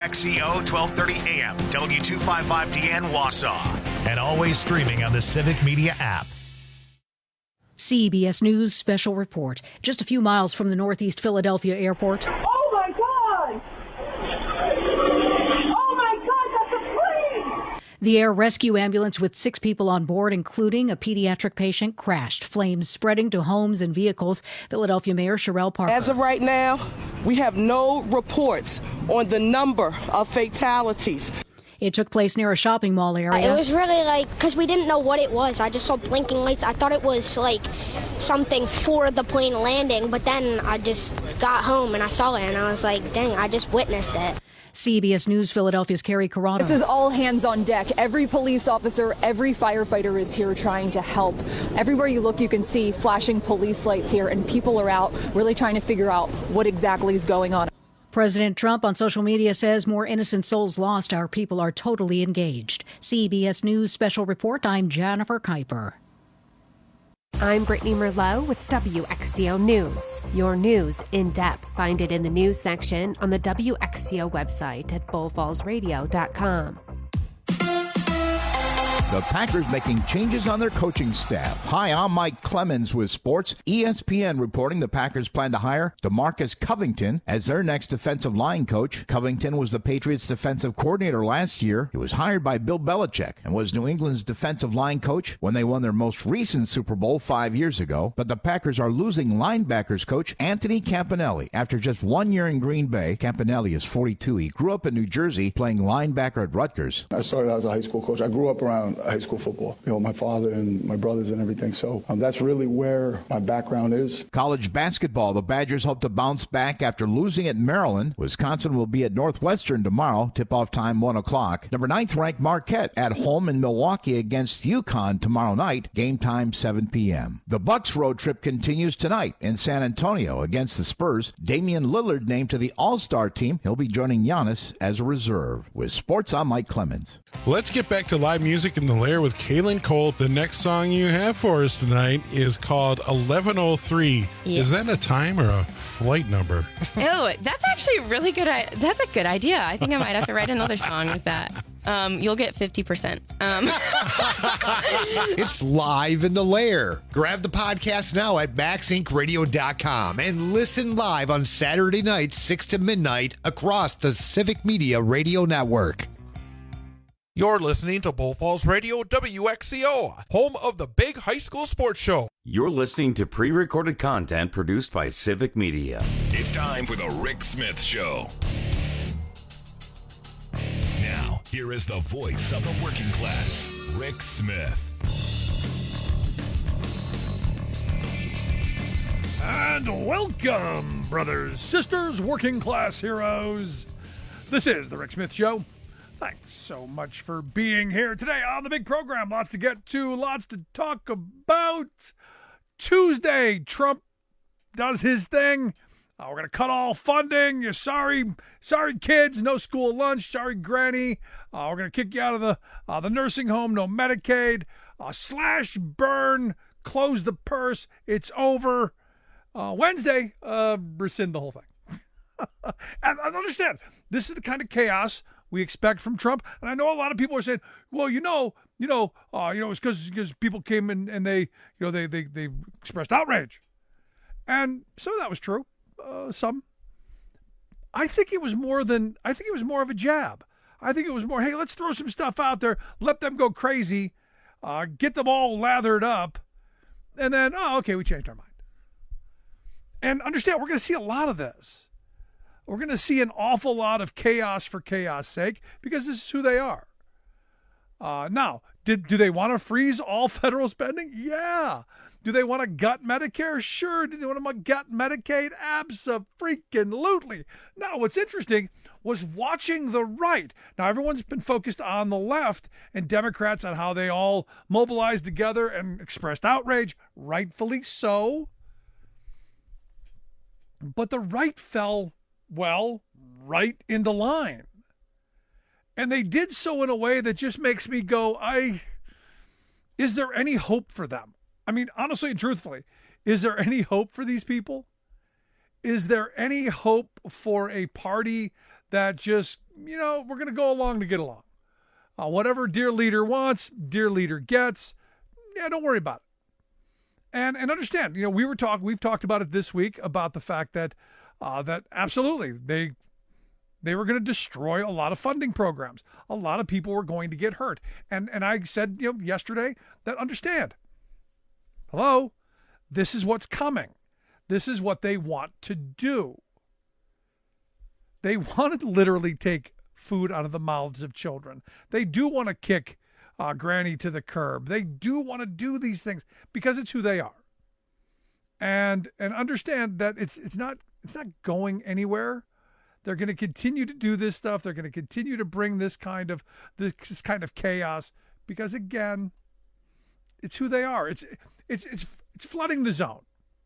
WXCO 1230 AM, W255DN Wausau, and always streaming on the Civic Media app. CBS News Special Report. Just a few miles from the Northeast Philadelphia airport. Oh my God! Oh my God, that's a plane! The air rescue ambulance with 6 people on board, including a pediatric patient, crashed. Flames spreading to homes and vehicles. Philadelphia Mayor Sherrell Parker. As of right now, we have no reports on the number of fatalities. It took place near a shopping mall area. It was really because we didn't know what it was. I just saw blinking lights. I thought it was something for the plane landing, but then I just got home and I saw it and I was like, dang, I just witnessed it. CBS News Philadelphia's Carrie Corrado. This is all hands on deck. Every police officer, every firefighter is here trying to help. Everywhere you look, you can see flashing police lights here, and people are out really trying to figure out what exactly is going on. President Trump on social media says more innocent souls lost. Our people are totally engaged. CBS News Special Report. I'm Jennifer Kuiper. I'm Brittany Merlot with WXCO News. Your news in depth. Find it in the news section on the WXCO website at bullfallsradio.com. The Packers making changes on their coaching staff. Hi, I'm Mike Clemens with sports. ESPN reporting the Packers plan to hire DeMarcus Covington as their next defensive line coach. Covington was the Patriots' defensive coordinator last year. He was hired by Bill Belichick and was New England's defensive line coach when they won their most recent Super Bowl 5 years ago. But the Packers are losing linebackers coach Anthony Campanelli. After just 1 year in Green Bay, Campanelli is 42. He grew up in New Jersey playing linebacker at Rutgers. I started out as a high school coach. I grew up around high school football, my father and my brothers and everything. So that's really where my background is. College basketball. The Badgers hope to bounce back after losing at Maryland. Wisconsin will be at Northwestern tomorrow. Tip-off time 1 o'clock. Number 9th ranked Marquette at home in Milwaukee against UConn tomorrow night. Game time 7 p.m. The Bucks road trip continues tonight in San Antonio against the Spurs. Damian Lillard named to the All-Star team. He'll be joining Giannis as a reserve. With sports, I'm Mike Clemens. Let's get back to live music in the Lair with Kaylin Cole. The next song you have for us tonight is called 1103. Yes. Is that a time or a flight number? Oh, that's actually really good. That's a good idea. I think I might have to write another song with that. You'll get 50%. It's live in the Lair. Grab the podcast now at maxinkradio.com and listen live on Saturday nights, 6 to midnight across the Civic Media Radio Network. You're listening to Bull Falls Radio, WXCO, home of the big high school sports show. You're listening to pre-recorded content produced by Civic Media. It's time for the Rick Smith Show. Now, here is the voice of the working class, Rick Smith. And welcome, brothers, sisters, working class heroes. This is the Rick Smith Show. Thanks so much for being here today on the big program. Lots to get to, lots to talk about. Tuesday, Trump does his thing. We're going to cut all funding. You're sorry kids, no school lunch. Sorry, granny. We're going to kick you out of the nursing home. No Medicaid. Slash, burn, close the purse. It's over. Wednesday, rescind the whole thing. And understand, this is the kind of chaos we expect from Trump. And I know a lot of people are saying, well, it's because people came and they expressed outrage. And some of that was true. Some. I think it was more of a jab. I think it was more, hey, let's throw some stuff out there, let them go crazy, get them all lathered up, and then, okay, we changed our mind. And understand, we're going to see a lot of this. We're going to see an awful lot of chaos for chaos' sake because this is who they are. Now, do they want to freeze all federal spending? Yeah. Do they want to gut Medicare? Sure. Do they want to gut Medicaid? Abso-freaking-lutely. Now, what's interesting was watching the right. Now, everyone's been focused on the left and Democrats on how they all mobilized together and expressed outrage, rightfully so. But the right fell, right into line. And they did so in a way that just makes me go, is there any hope for them? I mean, honestly and truthfully, is there any hope for these people? Is there any hope for a party that just, we're going to go along to get along. Whatever dear leader wants, dear leader gets. Yeah, don't worry about it. And understand, we've talked about it this week about the fact that that absolutely they were going to destroy a lot of funding programs. A lot of people were going to get hurt. And I said, yesterday that understand. Hello, this is what's coming. This is what they want to do. They want to literally take food out of the mouths of children. They do want to kick Granny to the curb. They do want to do these things because it's who they are. And understand that it's not going anywhere. They're going to continue to do this stuff. They're going to continue to bring this kind of chaos because, again, it's who they are. It's flooding the zone.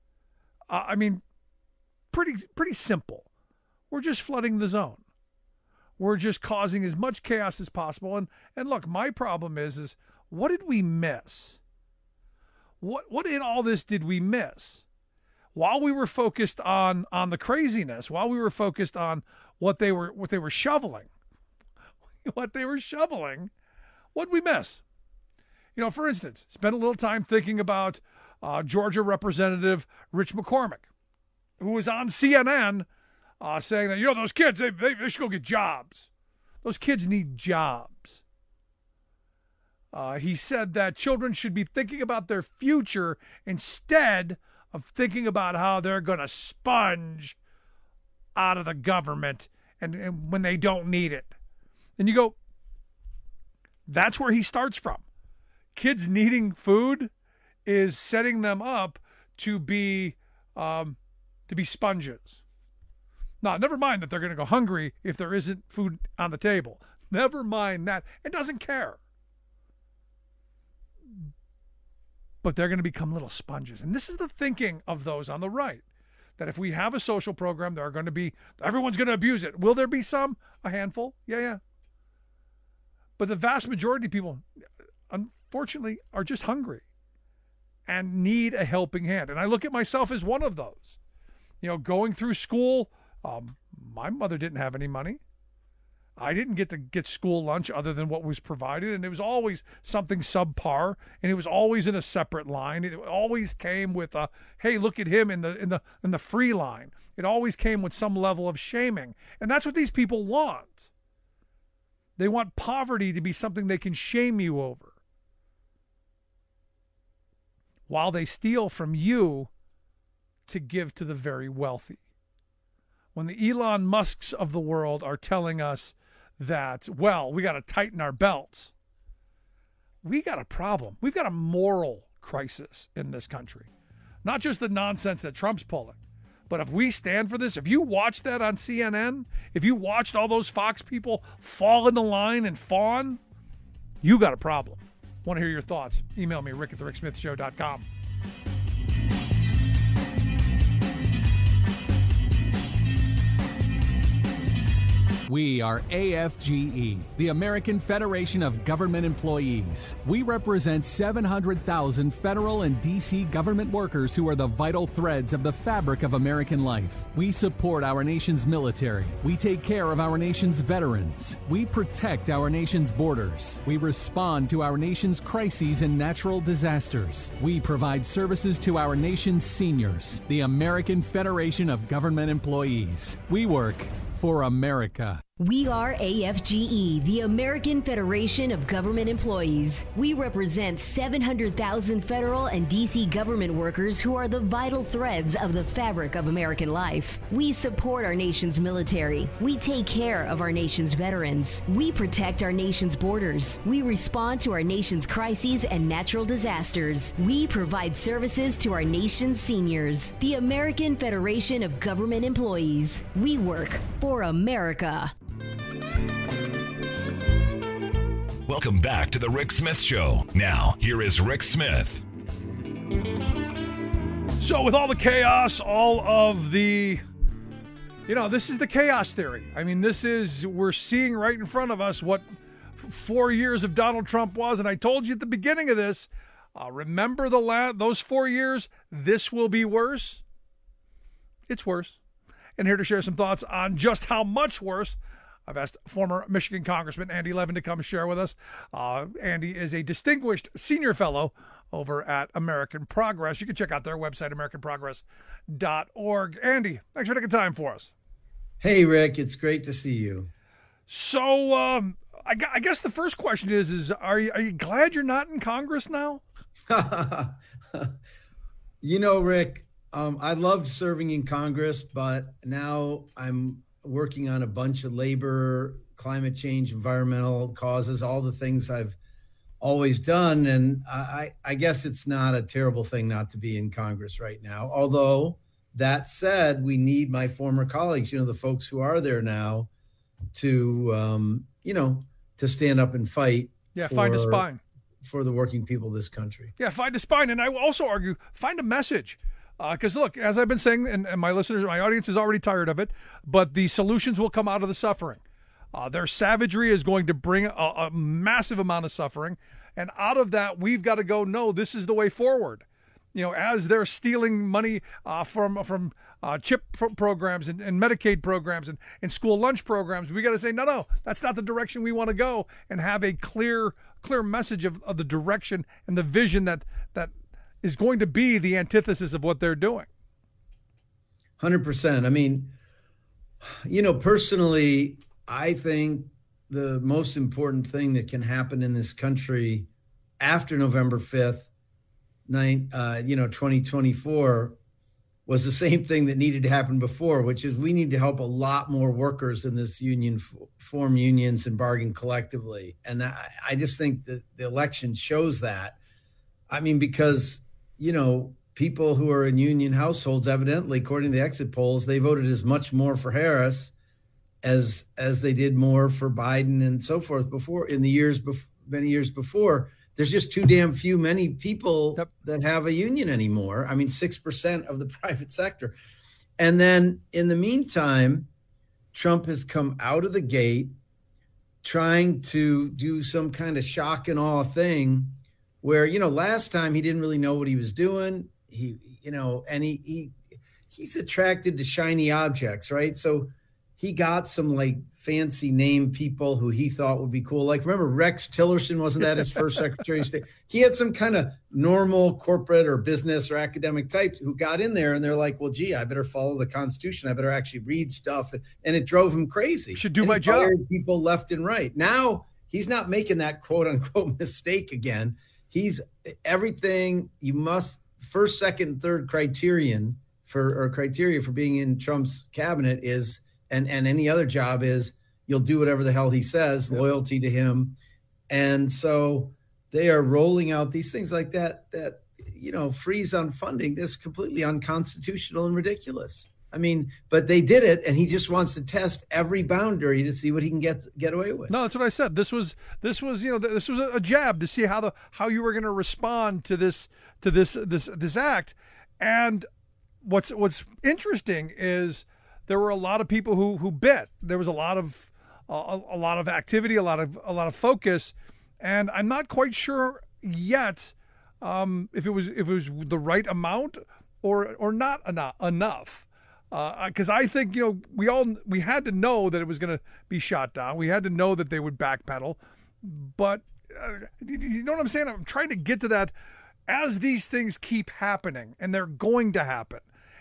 Pretty simple. We're just flooding the zone. We're just causing as much chaos as possible. And look, my problem is what did we miss? What in all this did we miss? While we were focused on the craziness, while we were focused on what they were shoveling, what'd we miss? For instance, spend a little time thinking about Georgia Representative Rich McCormick, who was on CNN saying that, those kids, they should go get jobs. Those kids need jobs. He said that children should be thinking about their future instead of thinking about how they're going to sponge out of the government and when they don't need it. And you go, that's where he starts from. Kids needing food is setting them up to be sponges. Now, never mind that they're going to go hungry if there isn't food on the table. Never mind that. It doesn't care. But they're going to become little sponges. And this is the thinking of those on the right, that if we have a social program, everyone's going to abuse it. Will there be some? A handful? Yeah. But the vast majority of people, unfortunately, are just hungry and need a helping hand. And I look at myself as one of those. Going through school, my mother didn't have any money. I didn't get to get school lunch other than what was provided, and it was always something subpar, and it was always in a separate line. It always came with a, hey, look at him in the free line. It always came with some level of shaming, and that's what these people want. They want poverty to be something they can shame you over, while they steal from you to give to the very wealthy. When the Elon Musks of the world are telling us that, we got to tighten our belts, we got a problem. We've got a moral crisis in this country. Not just the nonsense that Trump's pulling, but if we stand for this, if you watched that on CNN, if you watched all those Fox people fall in the line and fawn, you got a problem. Want to hear your thoughts? Email me, rick@thericksmithshow.com. We are AFGE, the American Federation of Government Employees. We represent 700,000 federal and D.C. government workers who are the vital threads of the fabric of American life. We support our nation's military. We take care of our nation's veterans. We protect our nation's borders. We respond to our nation's crises and natural disasters. We provide services to our nation's seniors. The American Federation of Government Employees. We work for America. We are AFGE, the American Federation of Government Employees. We represent 700,000 federal and D.C. government workers who are the vital threads of the fabric of American life. We support our nation's military. We take care of our nation's veterans. We protect our nation's borders. We respond to our nation's crises and natural disasters. We provide services to our nation's seniors. The American Federation of Government Employees. We work for America. Welcome back to the Rick Smith Show. Now, here is Rick Smith. So with all the chaos, all of the, this is the chaos theory. I mean, we're seeing right in front of us what 4 years of Donald Trump was. And I told you at the beginning of this, remember those 4 years, this will be worse. It's worse. And here to share some thoughts on just how much worse I've asked former Michigan Congressman Andy Levin to come share with us. Andy is a distinguished senior fellow over at American Progress. You can check out their website, americanprogress.org. Andy, thanks for taking time for us. Hey, Rick, it's great to see you. So I guess the first question is are you glad you're not in Congress now? You know, Rick, I loved serving in Congress, but now I'm working on a bunch of labor, climate change, environmental causes, all the things I've always done. And I guess it's not a terrible thing not to be in Congress right now. Although that said, we need my former colleagues, the folks who are there now to, to stand up and fight. Yeah, find a spine. For the working people of this country. Yeah, find a spine. And I will also argue, find a message. Because look, as I've been saying, and my listeners, my audience is already tired of it, but the solutions will come out of the suffering. Their savagery is going to bring a massive amount of suffering. And out of that, we've got to go, no, this is the way forward. As they're stealing money from CHIP programs and Medicaid programs and school lunch programs, we got to say, no, that's not the direction we want to go, and have a clear message of the direction and the vision that is going to be the antithesis of what they're doing. 100%. I mean, personally, I think the most important thing that can happen in this country after November 5th, 2024 was the same thing that needed to happen before, which is we need to help a lot more workers in this union form unions and bargain collectively. And I just think that the election shows that. I mean, because, people who are in union households, evidently, according to the exit polls, they voted as much more for Harris as they did more for Biden and so forth before in the many years before. There's just too damn many people that have a union anymore. I mean, 6% of the private sector. And then in the meantime, Trump has come out of the gate trying to do some kind of shock and awe thing where, last time he didn't really know what he was doing. He's attracted to shiny objects, right? So he got some fancy name people who he thought would be cool. Like, remember Rex Tillerson? Wasn't that his first Secretary of State? He had some kind of normal corporate or business or academic types who got in there and they're like, well, gee, I better follow the Constitution. I better actually read stuff. And it drove him crazy. Should do my job. People left and right. Now he's not making that quote unquote mistake again. He's everything you must first, second, third criteria for being in Trump's cabinet is, and any other job is you'll do whatever the hell he says, loyalty to him. And so they are rolling out these things like that, freeze on funding. This is completely unconstitutional and ridiculous. I mean, but they did it, and he just wants to test every boundary to see what he can get away with. No, that's what I said. This was a jab to see how you were going to respond to this act. And what's interesting is there were a lot of people who bit. There was a lot of activity, a lot of focus, and I'm not quite sure yet if it was the right amount or not enough. Because I think we had to know that it was going to be shot down. We had to know that they would backpedal, but you know what I'm saying? I'm trying to get to that as these things keep happening, and they're going to happen.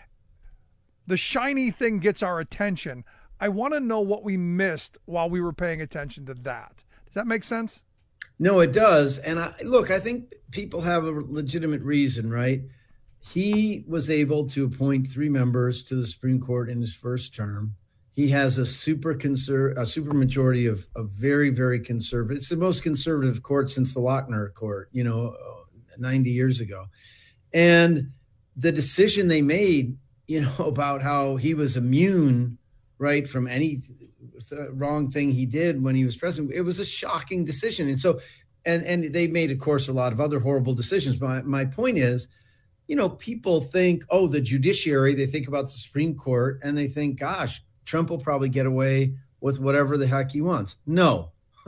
The shiny thing gets our attention. I want to know what we missed while we were paying attention to that. Does that make sense? No, it does. And I think people have a legitimate reason, right? He was able to appoint 3 members to the Supreme Court in his first term. He has a super majority of very, very conservative. It's the most conservative court since the Lochner Court, 90 years ago. And the decision they made, about how he was immune, right, from any wrong thing he did when he was president, it was a shocking decision. And so, and they made, of course, a lot of other horrible decisions. But my point is, people think, the judiciary, they think about the Supreme Court and they think, gosh, Trump will probably get away with whatever the heck he wants. No,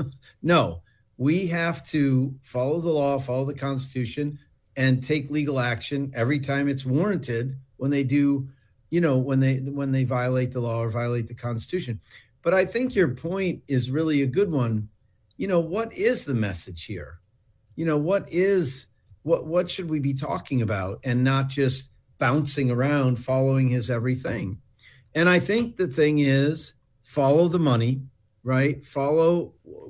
we have to follow the law, follow the Constitution, and take legal action every time it's warranted when they do, when they violate the law or violate the Constitution. But I think your point is really a good one. What is the message here? What should we be talking about, and not just bouncing around following his everything? And I think the thing is, follow the money, right? Follow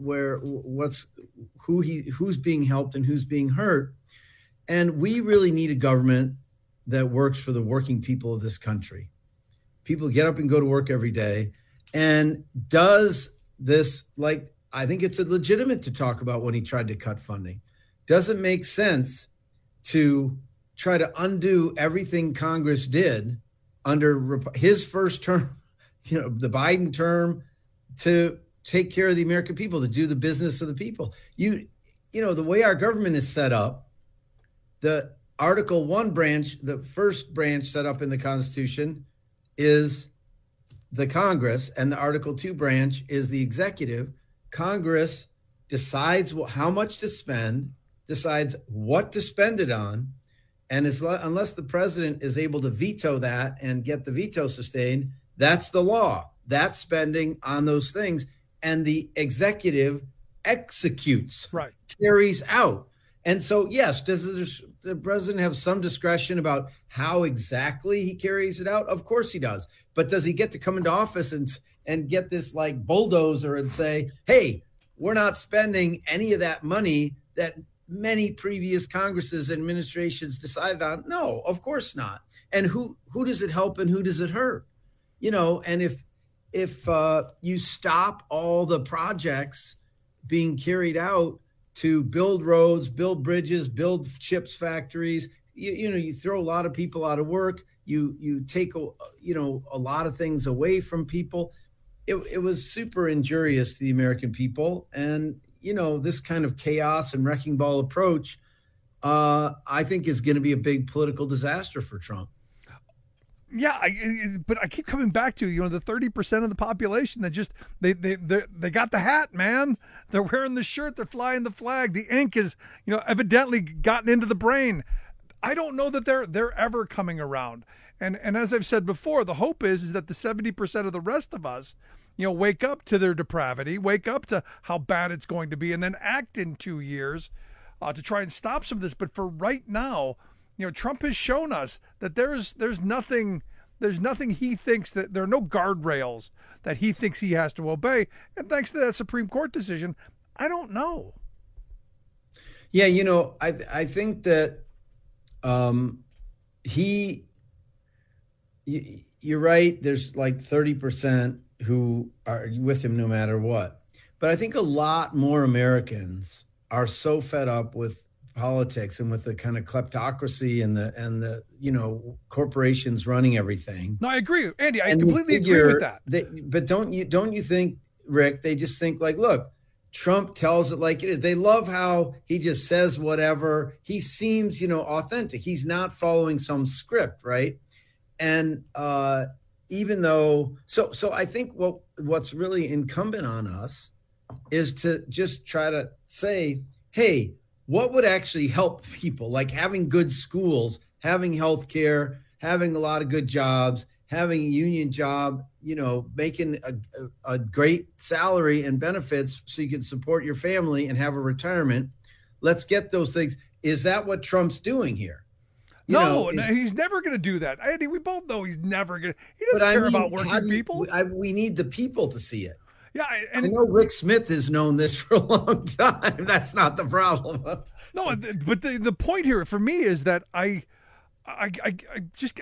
who's being helped and who's being hurt. And we really need a government that works for the working people of this country. People get up and go to work every day, and does this, like, I think it's legitimate to talk about when he tried to cut funding. Doesn't make sense to try to undo everything Congress did under his first term, the Biden term, to take care of the American people, to do the business of the people. The way our government is set up, the Article 1 branch, the first branch set up in the Constitution, is the Congress, and the Article 2 branch is the executive. Congress decides how much to spend, decides what to spend it on, and unless the president is able to veto that and get the veto sustained, that's the law. That's spending on those things, and the executive executes, right, carries out. And so, yes, does the president have some discretion about how exactly he carries it out? Of course he does. But does he get to come into office and get this like bulldozer and say, hey, we're not spending any of that money that many previous Congresses and administrations decided on? No, of course not. And who does it help and who does it hurt? And if you stop all the projects being carried out to build roads, build bridges, build chips factories, you throw a lot of people out of work, you take a lot of things away from people. It was super injurious to the American people. And this kind of chaos and wrecking ball approach, I think, is going to be a big political disaster for Trump. Yeah, but I keep coming back to, the 30% of the population that just, they got the hat, man. They're wearing the shirt, they're flying the flag. The ink is, evidently gotten into the brain. I don't know that they're ever coming around. And as I've said before, the hope is that the 70% of the rest of us, wake up to their depravity, wake up to how bad it's going to be, and then act in 2 years to try and stop some of this. But for right now, Trump has shown us that there's nothing he thinks, that there are no guardrails that he thinks he has to obey. And thanks to that Supreme Court decision, I don't know. Yeah, I think that you're right. There's like 30% who are with him no matter what. But I think a lot more Americans are so fed up with politics and with the kind of kleptocracy and the corporations running everything. No, I agree, Andy. I completely agree with that. But don't you think, Rick? They just think like, look, Trump tells it like it is. They love how he just says whatever. He seems, authentic. He's not following some script, right? And even though, so I think what's really incumbent on us is to just try to say, hey, what would actually help people? Like having good schools, having health care, having a lot of good jobs, having a union job, making a great salary and benefits so you can support your family and have a retirement. Let's get those things. Is that what Trump's doing here? No, he's never going to do that. Andy, we both know he's never going to. He doesn't care about working people. We need the people to see it. Yeah, I know Rick Smith has known this for a long time. That's not the problem. No, but the point here for me is that I just,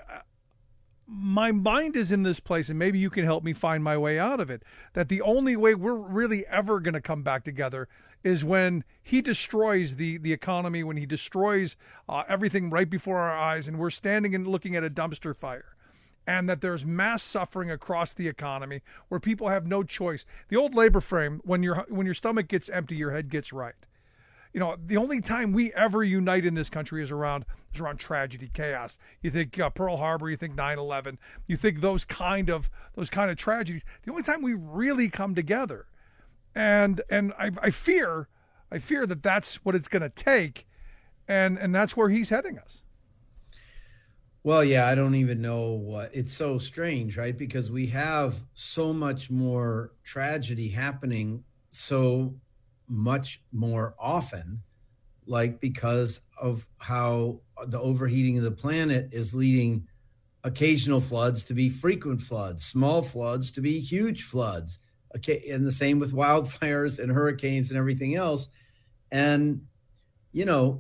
my mind is in this place, and maybe you can help me find my way out of it. That the only way we're really ever going to come back together is when he destroys the economy, when he destroys everything right before our eyes, and we're standing and looking at a dumpster fire. And that there's mass suffering across the economy where people have no choice. The old labor frame, when your stomach gets empty, your head gets right. The only time we ever unite in this country is around tragedy, chaos. You think Pearl Harbor, you think 9/11, you think those kind of tragedies. The only time we really come together, and I fear that that's what it's going to take, and that's where he's heading us. Well, yeah, I don't even know what. It's so strange, right? Because we have so much more tragedy happening so much more often, like because of how the overheating of the planet is leading occasional floods to be frequent floods, small floods to be huge floods. Okay, and the same with wildfires and hurricanes and everything else. And, you know,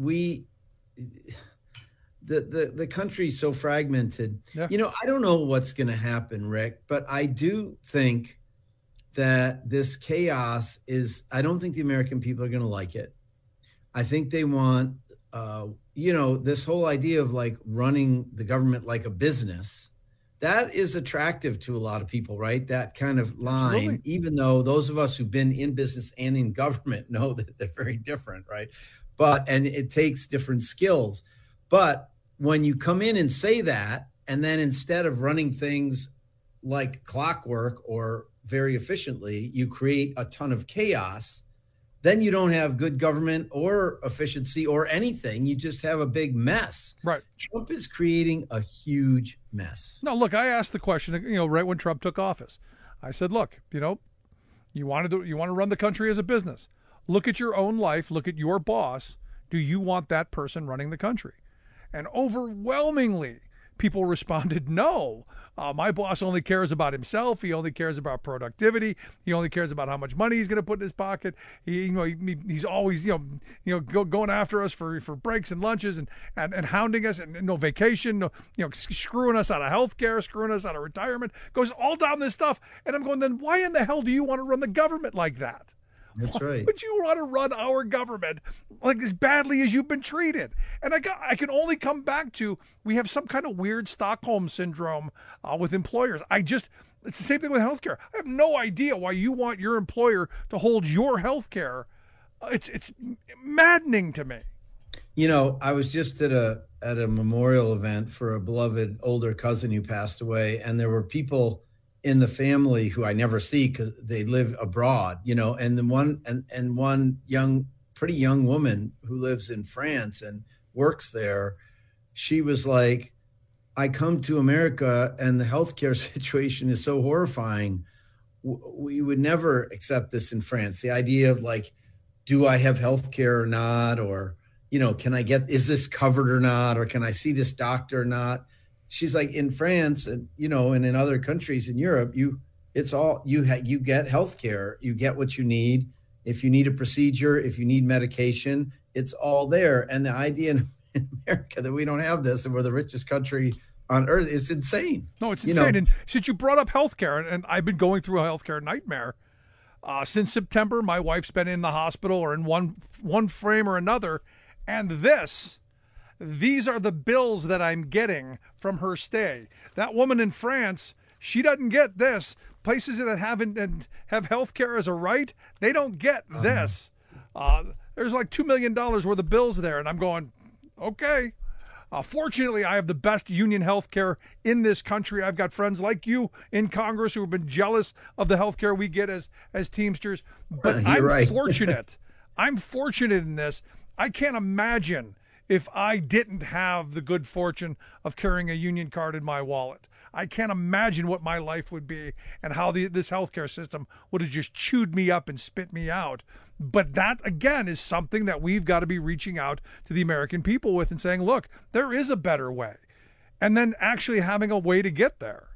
the country's so fragmented. Yeah. You know, I don't know what's going to happen, Rick, but I do think that this chaos I don't think the American people are going to like it. I think they want, this whole idea of like running the government like a business. That is attractive to a lot of people, right? That kind of line, Absolutely. Even though those of us who've been in business and in government know that they're very different, right? And it takes different skills. But when you come in and say that, and then instead of running things like clockwork or very efficiently, you create a ton of chaos, then you don't have good government or efficiency or anything. You just have a big mess. Right. Trump is creating a huge mess. No, look, I asked the question, right when Trump took office. I said, look, you want to run the country as a business. Look at your own life. Look at your boss. Do you want that person running the country? And overwhelmingly, people responded, no. My boss only cares about himself. He only cares about productivity. He only cares about how much money he's going to put in his pocket. He's always, going after us for breaks and lunches and hounding us, and no vacation, screwing us out of healthcare, screwing us out of retirement. Goes all down this stuff. And I'm going, then why in the hell do you want to run the government like that? That's right. Why would you want to run our government like as badly as you've been treated? And I can only come back to, we have some kind of weird Stockholm syndrome with employers. It's the same thing with healthcare. I have no idea why you want your employer to hold your healthcare. It's maddening to me. I was just at a memorial event for a beloved older cousin who passed away, and there were people in the family who I never see because they live abroad, and then one pretty young woman who lives in France and works there. She was like, I come to America and the healthcare situation is so horrifying. We would never accept this in France. The idea of like, do I have healthcare or not? Or, is this covered or not? Or can I see this doctor or not? She's like, in France and, and in other countries in Europe, you get healthcare, you get what you need. If you need a procedure, if you need medication, it's all there. And the idea in America that we don't have this and we're the richest country on earth, it's insane. No, it's insane. And since you brought up healthcare, and I've been going through a healthcare nightmare since September, my wife's been in the hospital or in one frame or another. And these are the bills that I'm getting from her stay. That woman in France, she doesn't get this. Places that have health care as a right, they don't get this. There's like $2 million worth of bills there. And I'm going, okay. Fortunately, I have the best union health care in this country. I've got friends like you in Congress who have been jealous of the health care we get as Teamsters. But I'm right. Fortunate. I'm fortunate in this. I can't imagine if I didn't have the good fortune of carrying a union card in my wallet. I can't imagine what my life would be and how this healthcare system would have just chewed me up and spit me out. But that, again, is something that we've got to be reaching out to the American people with and saying, look, there is a better way. And then actually having a way to get there.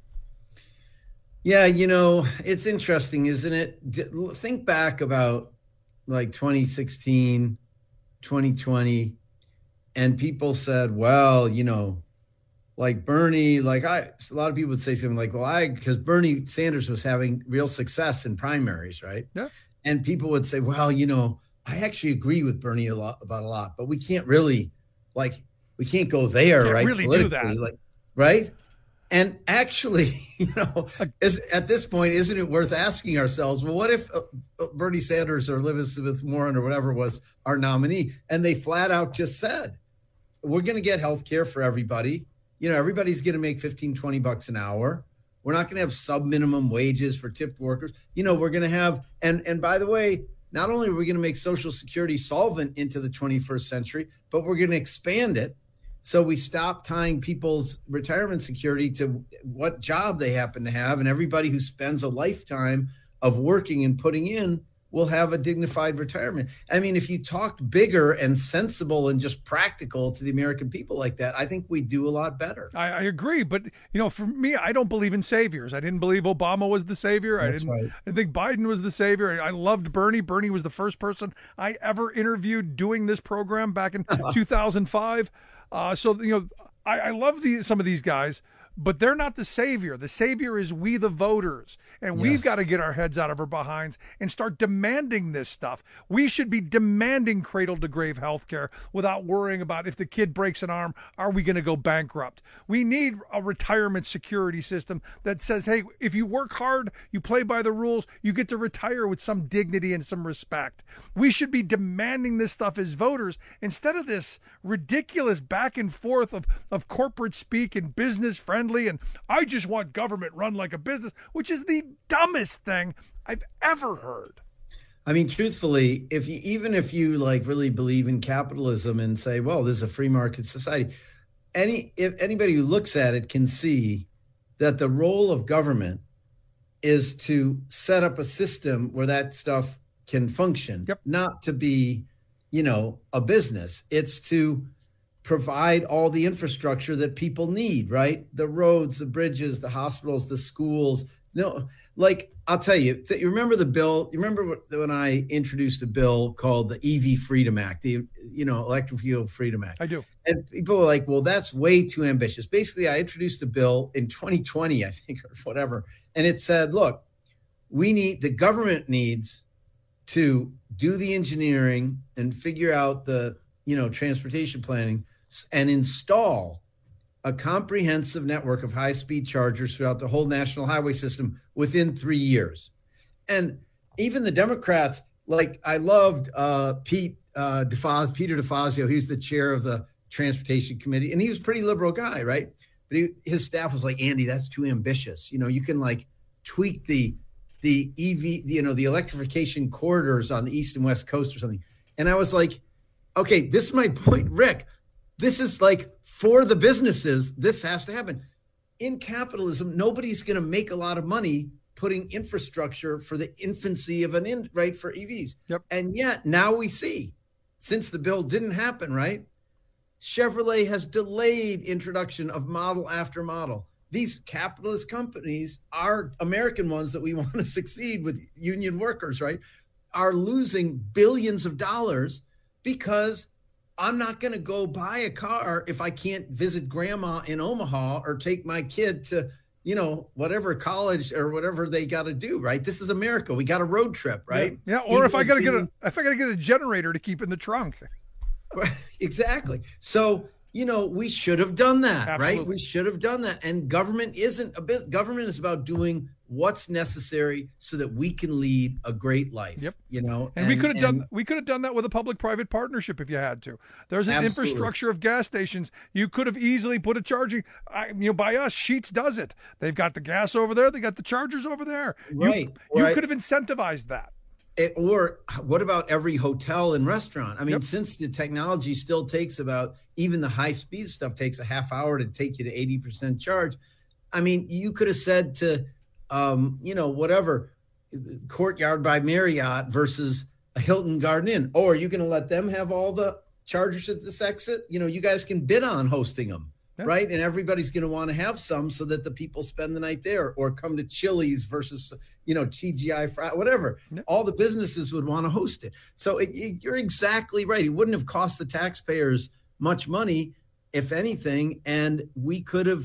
Yeah, it's interesting, isn't it? Think back about like 2016, 2020, and people said, well, like Bernie, a lot of people would say something like, because Bernie Sanders was having real success in primaries, right? Yeah. And people would say, well, I actually agree with Bernie about a lot, but we can't really, we can't go there, can't right? Really do that. Right? And actually, at this point, isn't it worth asking ourselves, well, what if Bernie Sanders or Elizabeth Warren or whatever was our nominee? And they flat out just said, we're going to get health care for everybody. Everybody's going to make $15-20 an hour. We're not going to have sub-minimum wages for tipped workers. We're going to have, and by the way, not only are we going to make Social Security solvent into the 21st century, but we're going to expand it So we stopped tying people's retirement security to what job they happen to have. And everybody who spends a lifetime of working and putting in will have a dignified retirement. I mean, if you talked bigger and sensible and just practical to the American people like that, I think we'd do a lot better. I agree. But, for me, I don't believe in saviors. I didn't believe Obama was the savior. I didn't think Biden was the savior. I loved Bernie. Bernie was the first person I ever interviewed doing this program back in 2005. I love some of these guys, but they're not the savior. The savior is we, the voters, and we've got to get our heads out of our behinds and start demanding this stuff. We should be demanding cradle-to-grave health care without worrying about if the kid breaks an arm, are we going to go bankrupt? We need a retirement security system that says, hey, if you work hard, you play by the rules, you get to retire with some dignity and some respect. We should be demanding this stuff as voters instead of this ridiculous back and forth of corporate speak and business friendly, and I just want government run like a business, which is the dumbest thing I've ever heard. I mean, truthfully, even if you like really believe in capitalism and say, well, this is a free market society, if anybody who looks at it can see that the role of government is to set up a system where that stuff can function, not to be, a business. It's to provide all the infrastructure that people need, right? The roads, the bridges, the hospitals, the schools. I'll tell you, you remember the bill? You remember when I introduced a bill called the EV Freedom Act, the Electric Vehicle Freedom Act? I do. And people were like, well, that's way too ambitious. Basically, I introduced a bill in 2020, I think, or whatever. And it said, look, the government needs to do the engineering and figure out the, transportation planning and install a comprehensive network of high-speed chargers throughout the whole national highway system within 3 years. And even the Democrats, I loved Peter DeFazio. He's the chair of the Transportation Committee, and he was a pretty liberal guy, right? But his staff was like, Andy, that's too ambitious. You can tweak the EV, the electrification corridors on the East and West Coast or something. And I was like, okay, this is my point, Rick. This is for the businesses, this has to happen. In capitalism, nobody's going to make a lot of money putting infrastructure for the infancy of for EVs. Yep. And yet now we see, since the bill didn't happen, right? Chevrolet has delayed introduction of model after model. These capitalist companies, our American ones that we want to succeed with union workers, right, are losing billions of dollars because I'm not going to go buy a car if I can't visit grandma in Omaha or take my kid to, whatever college or whatever they got to do, right? This is America. We got a road trip, right? Yeah. Or if I got to get a generator to keep in the trunk. Exactly. So, we should have done that, Absolutely. Right? We should have done that. And government isn't government is about doing what's necessary so that we can lead a great life. Yep. And we could have done that with a public-private partnership if you had to. There's an infrastructure of gas stations. You could have easily put a charging. By us, Sheetz does it. They've got the gas over there. They got the chargers over there. Right. You could have incentivized that. Or what about every hotel and restaurant? I mean, since the technology still takes even the high-speed stuff takes a half hour to take you to 80% charge. I mean, you could have said to, whatever, Courtyard by Marriott versus a Hilton Garden Inn. Or are you going to let them have all the chargers at this exit? You guys can bid on hosting them. Right. And everybody's going to want to have some so that the people spend the night there or come to Chili's versus, TGI, whatever. All the businesses would want to host it. So you're exactly right. It wouldn't have cost the taxpayers much money, if anything. And we could have,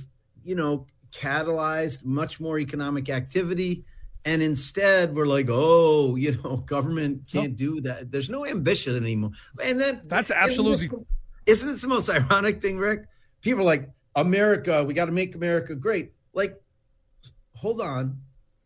catalyzed much more economic activity. And instead, we're like, government can't do that. There's no ambition anymore. And that's absolutely. Isn't this the most ironic thing, Rick? People are like, America, we got to make America great. Hold on.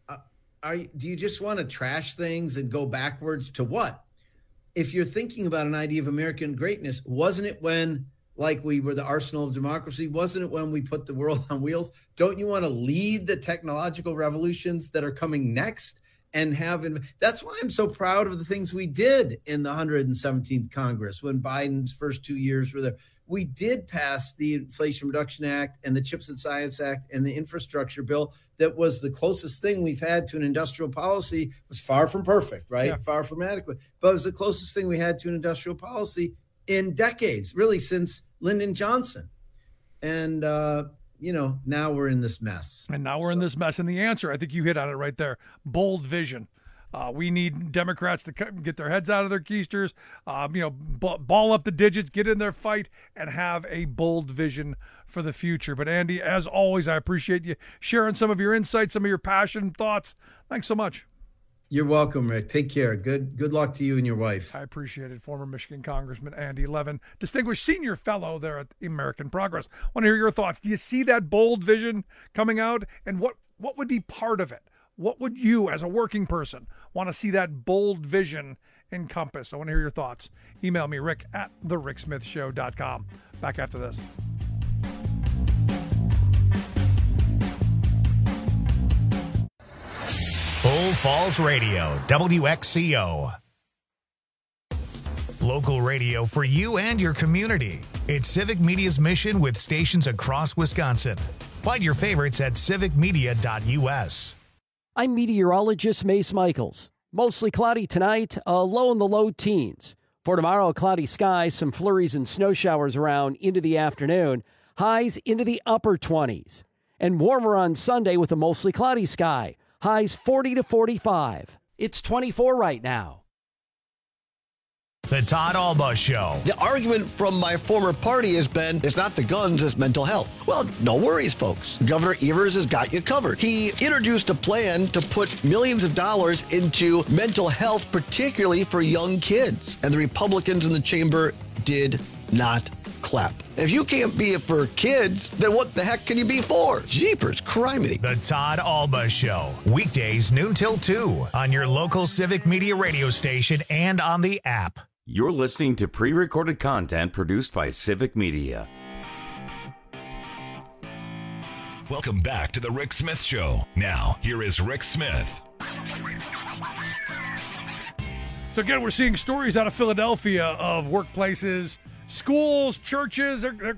Do you just want to trash things and go backwards to what? If you're thinking about an idea of American greatness, wasn't it when we were the arsenal of democracy? Wasn't it when we put the world on wheels? Don't you want to lead the technological revolutions that are coming next and that's why I'm so proud of the things we did in the 117th Congress when Biden's first 2 years were there. We did pass the Inflation Reduction Act and the CHIPS and Science Act and the infrastructure bill that was the closest thing we've had to an industrial policy. It was far from perfect, right? Yeah. Far from adequate. But it was the closest thing we had to an industrial policy in decades, really since Lyndon Johnson. And, now we're in this mess. And the answer, I think you hit on it right there. Bold vision. We need Democrats to get their heads out of their keisters, ball up the digits, get in their fight, and have a bold vision for the future. But Andy, as always, I appreciate you sharing some of your insights, some of your passion, thoughts. Thanks so much. You're welcome, Rick. Take care. Good luck to you and your wife. I appreciate it. Former Michigan Congressman Andy Levin, distinguished senior fellow there at American Progress. Want to hear your thoughts. Do you see that bold vision coming out? And what would be part of it? What would you, as a working person, want to see that bold vision encompass? I want to hear your thoughts. Email me, rick@thericksmithshow.com. Back after this. Bull Falls Radio, WXCO. Local radio for you and your community. It's Civic Media's mission with stations across Wisconsin. Find your favorites at civicmedia.us. I'm meteorologist Mace Michaels. Mostly cloudy tonight, a low in the low teens. For tomorrow, cloudy skies, some flurries and snow showers around into the afternoon. Highs into the upper 20s. And warmer on Sunday with a mostly cloudy sky. Highs 40 to 45. It's 24 right now. The Todd Alba Show. The argument from my former party has been, it's not the guns, it's mental health. Well, no worries, folks. Governor Evers has got you covered. He introduced a plan to put millions of dollars into mental health, particularly for young kids. And the Republicans in the chamber did not clap. If you can't be it for kids, then what the heck can you be for? Jeepers, criminy. The Todd Alba Show. Weekdays noon till 2 on your local Civic Media radio station and on the app. You're listening to pre-recorded content produced by Civic Media. Welcome back to the Rick Smith Show. Now, here is Rick Smith. So again, we're seeing stories out of Philadelphia of workplaces, schools, churches. The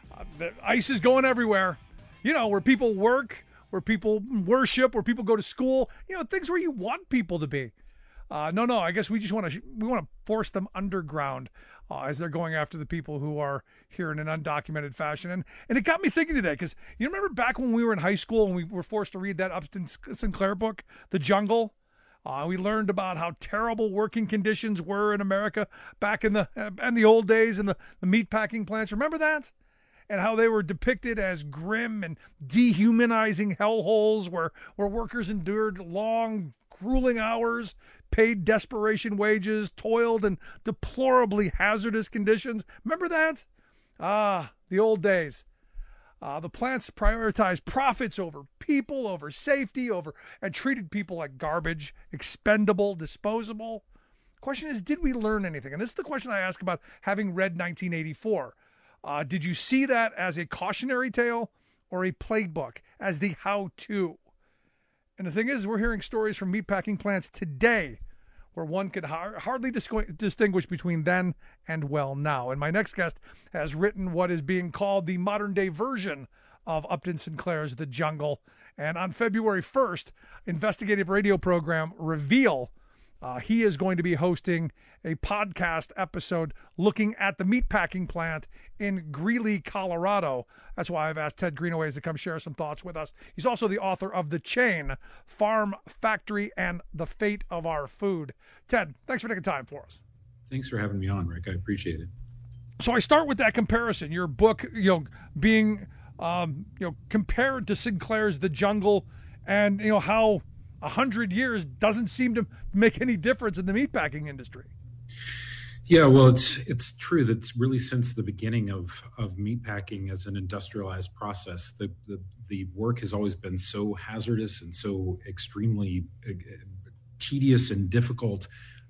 ICE is going everywhere. Where people work, where people worship, where people go to school. Things where you want people to be. No. I guess we want to force them underground as they're going after the people who are here in an undocumented fashion. And it got me thinking today, because you remember back when we were in high school and we were forced to read that Upton Sinclair book, The Jungle. We learned about how terrible working conditions were in America back in the old days in the meatpacking plants. Remember that? And how they were depicted as grim and dehumanizing hellholes where workers endured long, grueling hours, paid desperation wages, toiled in deplorably hazardous conditions. Remember that? The old days. The plants prioritized profits over people, over safety, and treated people like garbage, expendable, disposable. Question is, did we learn anything? And this is the question I ask about having read 1984. Did you see that as a cautionary tale or a playbook, as the how-to? And the thing is, we're hearing stories from meatpacking plants today where one could hardly distinguish between then and now. And my next guest has written what is being called the modern-day version of Upton Sinclair's The Jungle. And on February 1st, investigative radio program Reveal, he is going to be hosting a podcast episode looking at the meatpacking plant in Greeley, Colorado. That's why I've asked Ted Greenaways to come share some thoughts with us. He's also the author of The Chain, Farm, Factory, and the Fate of Our Food. Ted, thanks for taking time for us. Thanks for having me on, Rick. I appreciate it. So I start with that comparison. Your book, being, compared to Sinclair's The Jungle, and how 100 years doesn't seem to make any difference in the meatpacking industry. Yeah, well, it's true that really since the beginning of meatpacking as an industrialized process, the work has always been so hazardous and so extremely tedious and difficult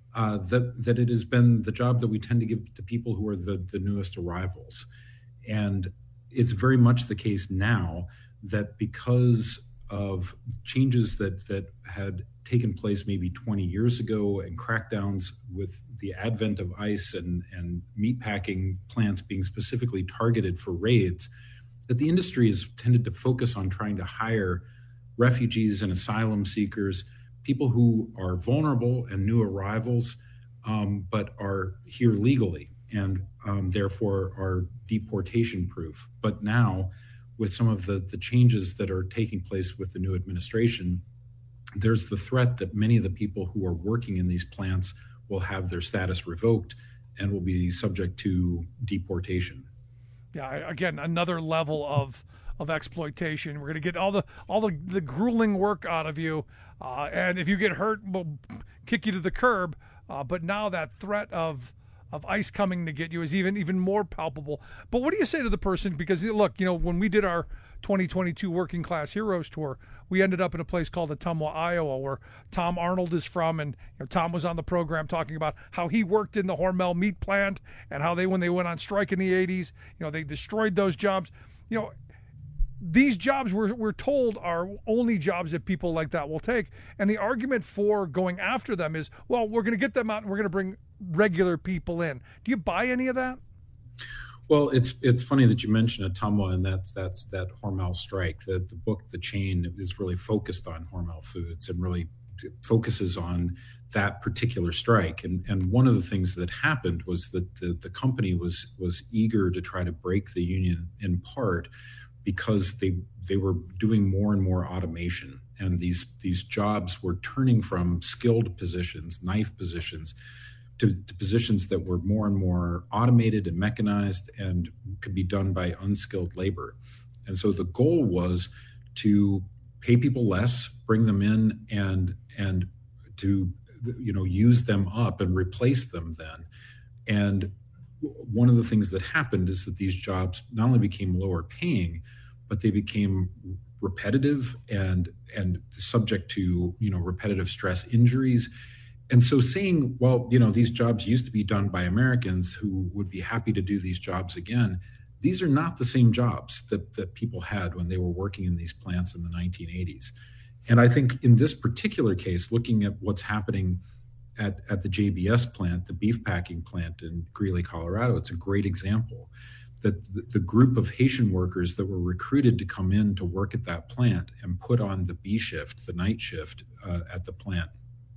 that it has been the job that we tend to give to people who are the newest arrivals. And it's very much the case now that because of changes that had taken place maybe 20 years ago, and crackdowns with the advent of ICE and meatpacking plants being specifically targeted for raids, that the industry has tended to focus on trying to hire refugees and asylum seekers, people who are vulnerable and new arrivals, but are here legally and therefore are deportation proof. But now, with some of the changes that are taking place with the new administration, there's the threat that many of the people who are working in these plants will have their status revoked and will be subject to deportation. Yeah, again, another level of exploitation. We're going to get all the grueling work out of you, and if you get hurt, we'll kick you to the curb. But now that threat of ICE coming to get you is even more palpable. But what do you say to the person? Because look, when we did our 2022 Working Class Heroes Tour, we ended up in a place called Ottumwa, Iowa, where Tom Arnold is from, and Tom was on the program talking about how he worked in the Hormel meat plant and how when they went on strike in the 80s, they destroyed those jobs. These jobs we're told are only jobs that people like that will take. And the argument for going after them is, well, we're going to get them out and we're going to bring regular people in. Do you buy any of that? Well, it's funny that you mentioned Ottumwa, and that's that Hormel strike. The book, The Chain, is really focused on Hormel Foods and really focuses on that particular strike. And one of the things that happened was that the company was eager to try to break the union in part because they were doing more and more automation, and these jobs were turning from skilled positions, knife positions, to positions that were more and more automated and mechanized and could be done by unskilled labor. And so the goal was to pay people less, bring them in, and to use them up and replace them then. And one of the things that happened is that these jobs not only became lower paying, but they became repetitive and subject to repetitive stress injuries. And so saying, well, these jobs used to be done by Americans who would be happy to do these jobs again, these are not the same jobs that people had when they were working in these plants in the 1980s. And I think in this particular case, looking at what's happening at the JBS plant, the beef packing plant in Greeley, Colorado, it's a great example that the group of Haitian workers that were recruited to come in to work at that plant and put on the B shift, the night shift at the plant,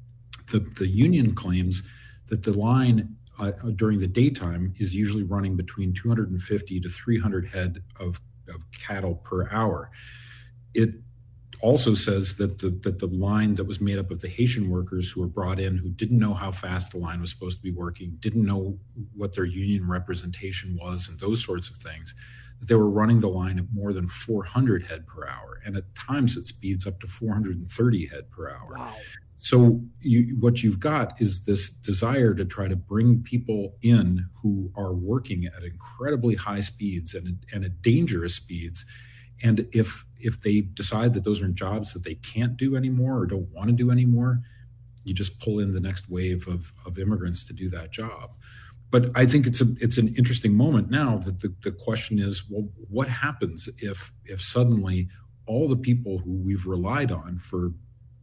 the union claims that the line during the daytime is usually running between 250 to 300 head of cattle per hour. It also says that the line that was made up of the Haitian workers who were brought in, who didn't know how fast the line was supposed to be working, didn't know what their union representation was, and those sorts of things, that they were running the line at more than 400 head per hour. And at times it speeds up to 430 head per hour. Wow. So what you've got is this desire to try to bring people in who are working at incredibly high speeds and at dangerous speeds. And if they decide that those are jobs that they can't do anymore or don't want to do anymore, you just pull in the next wave of immigrants to do that job. But I think it's an interesting moment now that the question is, well, what happens if suddenly all the people who we've relied on for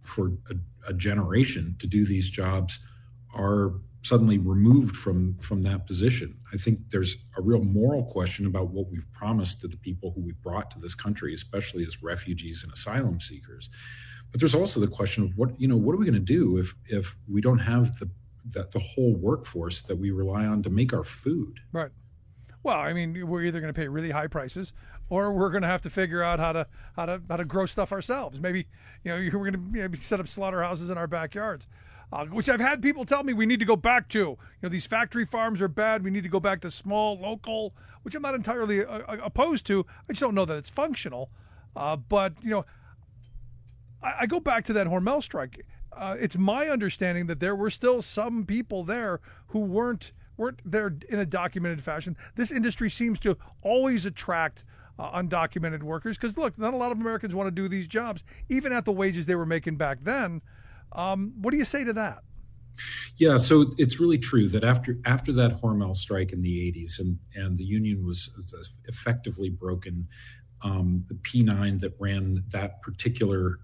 a generation to do these jobs are suddenly removed from that position? I think there's a real moral question about what we've promised to the people who we've brought to this country, especially as refugees and asylum seekers. But there's also the question of what are we going to do if we don't have the whole workforce that we rely on to make our food? Right. Well, I mean, we're either going to pay really high prices, or we're going to have to figure out how to grow stuff ourselves. Maybe we're going to maybe set up slaughterhouses in our backyards, which I've had people tell me we need to go back to. These factory farms are bad. We need to go back to small, local, which I'm not entirely opposed to. I just don't know that it's functional. But I go back to that Hormel strike. It's my understanding that there were still some people there who weren't there in a documented fashion. This industry seems to always attract undocumented workers because, look, not a lot of Americans want to do these jobs, even at the wages they were making back then. What do you say to that? Yeah, so it's really true that after that Hormel strike in the 80s and the union was effectively broken, the P9 that ran that particular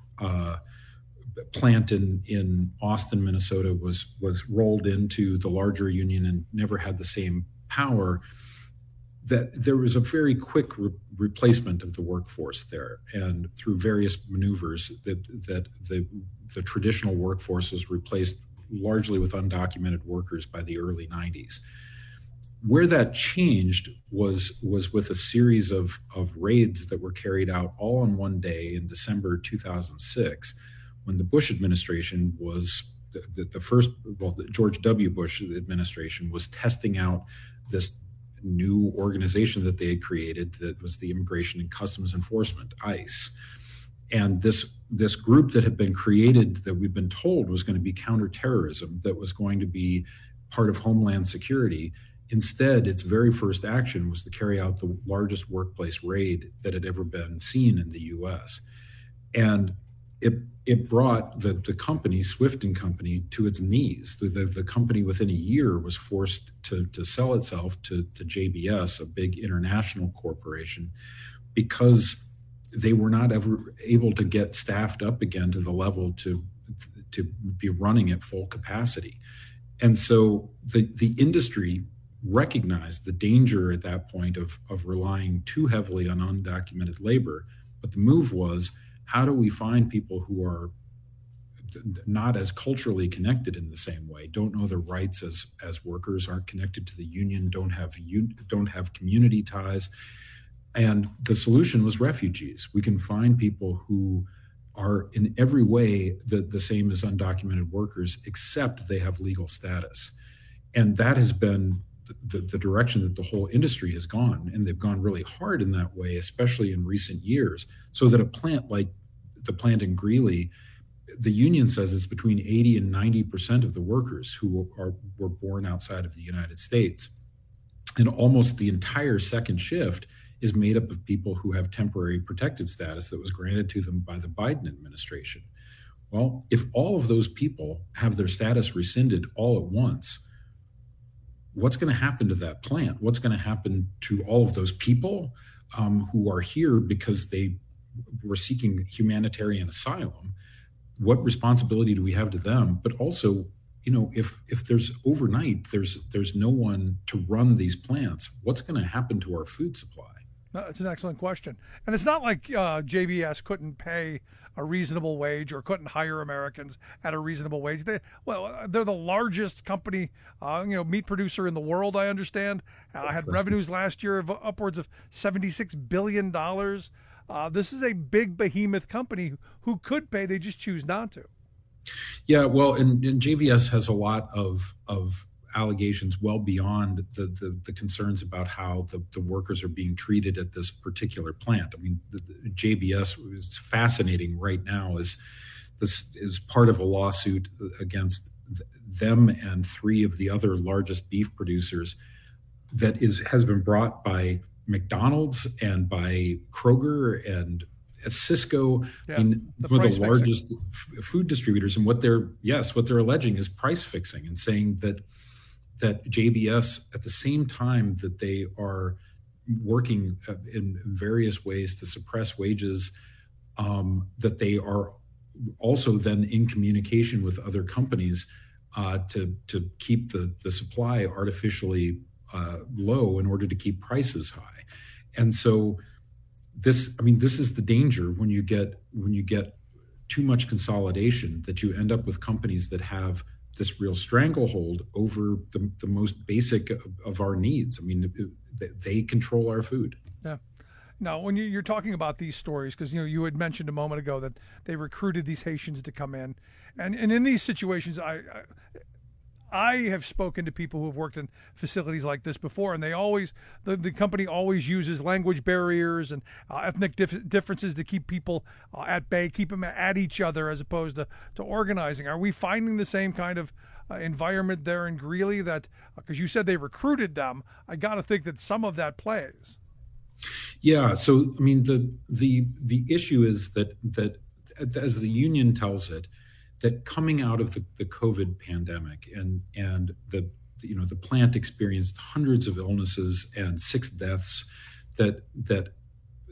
plant in Austin, Minnesota, was rolled into the larger union and never had the same power, that there was a very quick replacement of the workforce there. And through various maneuvers, that the traditional workforce was replaced largely with undocumented workers by the early 90s. Where that changed was with a series of raids that were carried out all on one day in December 2006, when the Bush administration was the first, the George W. Bush administration was testing out this new organization that they had created that was the Immigration and Customs Enforcement, ICE. And this group that had been created that we've been told was going to be counterterrorism, that was going to be part of Homeland Security. Instead, its very first action was to carry out the largest workplace raid that had ever been seen in the U.S. And it brought the company, Swift & Company, to its knees. The company within a year was forced to sell itself to JBS, a big international corporation, because they were not ever able to get staffed up again to the level to be running at full capacity. And so the industry recognized the danger at that point of relying too heavily on undocumented labor. But the move was, how do we find people who are not as culturally connected in the same way, don't know their rights as workers, aren't connected to the union, don't have community ties? And the solution was refugees. We can find people who are in every way the same as undocumented workers, except they have legal status. And that has been the direction that the whole industry has gone. And they've gone really hard in that way, especially in recent years, so that a plant like the plant in Greeley, the union says it's between 80 and 90% of the workers who were born outside of the United States. And almost the entire second shift is made up of people who have temporary protected status that was granted to them by the Biden administration. Well, if all of those people have their status rescinded all at once, what's going to happen to that plant? What's going to happen to all of those people who are here because they were seeking humanitarian asylum? What responsibility do we have to them? But also, if there's overnight, there's no one to run these plants, what's going to happen to our food supply? That's an excellent question. And it's not like JBS couldn't pay a reasonable wage or couldn't hire Americans at a reasonable wage. They're the largest company, meat producer in the world, I understand. Had revenues last year of upwards of $76 billion. This is a big behemoth company who could pay. They just choose not to. Yeah, well, and JBS has a lot of allegations well beyond the concerns about how the workers are being treated at this particular plant. I mean, the JBS is fascinating right now. This is part of a lawsuit against them and three of the other largest beef producers that has been brought by McDonald's and by Kroger and Cisco, one of the largest food distributors. And what they're alleging is price fixing and saying that JBS, at the same time that they are working in various ways to suppress wages, that they are also then in communication with other companies to keep the supply artificially low in order to keep prices high. And so this is the danger when you get too much consolidation, that you end up with companies that have this real stranglehold over the most basic of our needs. I mean, they control our food. Yeah. Now, when you're talking about these stories, because you had mentioned a moment ago that they recruited these Haitians to come in, and in these situations, I have spoken to people who have worked in facilities like this before, and they always, the company always uses language barriers and ethnic differences to keep people at bay, keep them at each other as opposed to organizing. Are we finding the same kind of environment there in Greeley? That, because you said they recruited them, I got to think that some of that plays. Yeah. So, I mean, the issue is that as the union tells it, that coming out of the COVID pandemic and the plant experienced hundreds of illnesses and 6 deaths, that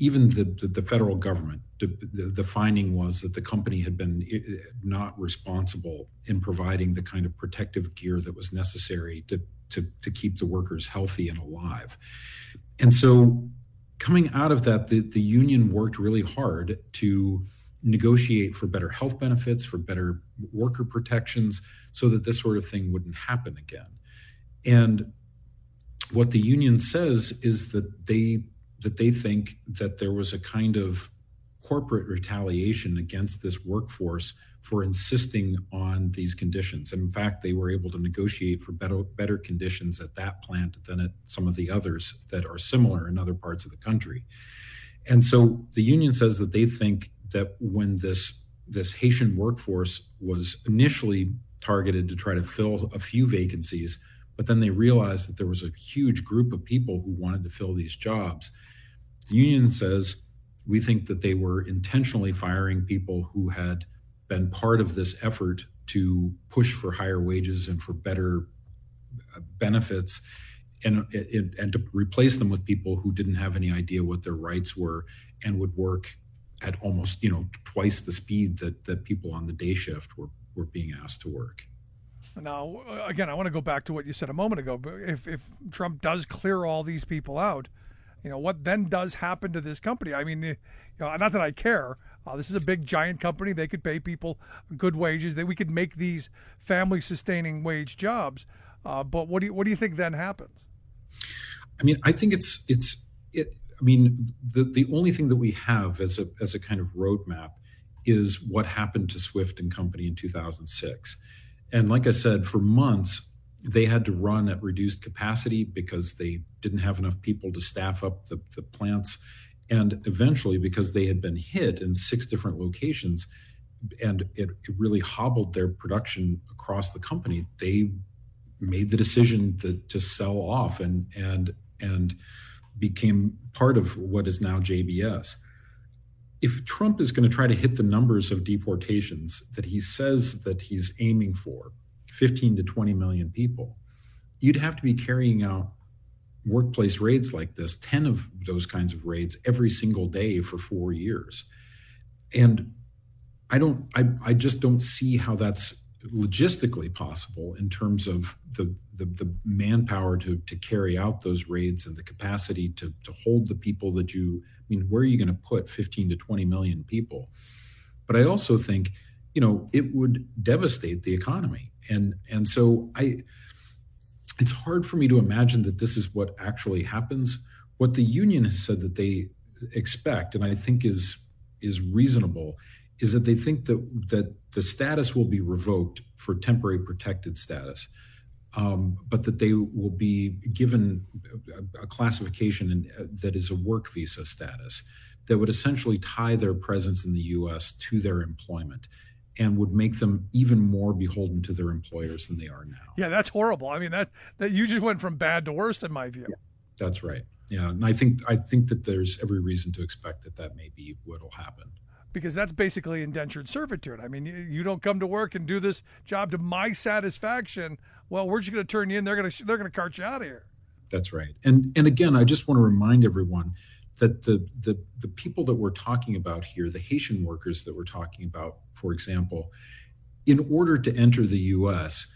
even the federal government, the finding was that the company had been not responsible in providing the kind of protective gear that was necessary to keep the workers healthy and alive. And so coming out of that, the union worked really hard to negotiate for better health benefits, for better worker protections, so that this sort of thing wouldn't happen again. And what the union says is that they think that there was a kind of corporate retaliation against this workforce for insisting on these conditions. And in fact, they were able to negotiate for better conditions at that plant than at some of the others that are similar in other parts of the country. And so the union says that they think that when this Haitian workforce was initially targeted to try to fill a few vacancies, but then they realized that there was a huge group of people who wanted to fill these jobs. The union says, we think that they were intentionally firing people who had been part of this effort to push for higher wages and for better benefits, and to replace them with people who didn't have any idea what their rights were and would work at almost, twice the speed that people on the day shift were being asked to work. Now, again, I want to go back to what you said a moment ago. But if Trump does clear all these people out, what then does happen to this company? I mean, not that I care. This is a big, giant company. They could pay people good wages. That we could make these family-sustaining wage jobs. But what do you think then happens? I mean, I think the only thing that we have as a kind of roadmap is what happened to Swift and Company in 2006. And like I said, for months, they had to run at reduced capacity because they didn't have enough people to staff up the plants. And eventually, because they had been hit in 6 different locations and it really hobbled their production across the company, they made the decision to sell off and became part of what is now JBS. If Trump is going to try to hit the numbers of deportations that he says that he's aiming for, 15 to 20 million people, you'd have to be carrying out workplace raids like this, 10 of those kinds of raids every single day for 4 years. And I just don't see how that's logistically possible in terms of the manpower to carry out those raids and the capacity to hold the people that where are you going to put 15 to 20 million people? But I also think, it would devastate the economy. And so it's hard for me to imagine that this is what actually happens. What the union has said that they expect, and I think is reasonable, is that they think that the status will be revoked for temporary protected status, but that they will be given a classification that is a work visa status that would essentially tie their presence in the U.S. to their employment and would make them even more beholden to their employers than they are now. Yeah, that's horrible. I mean, that you just went from bad to worse in my view. Yeah, that's right. Yeah, and I think that there's every reason to expect that may be what will happen. Because that's basically indentured servitude. I mean, you don't come to work and do this job to my satisfaction. Well, we're just going to turn you in. They're going to cart you out of here. That's right. And again, I just want to remind everyone that the people that we're talking about here, the Haitian workers that we're talking about, for example, in order to enter the U.S.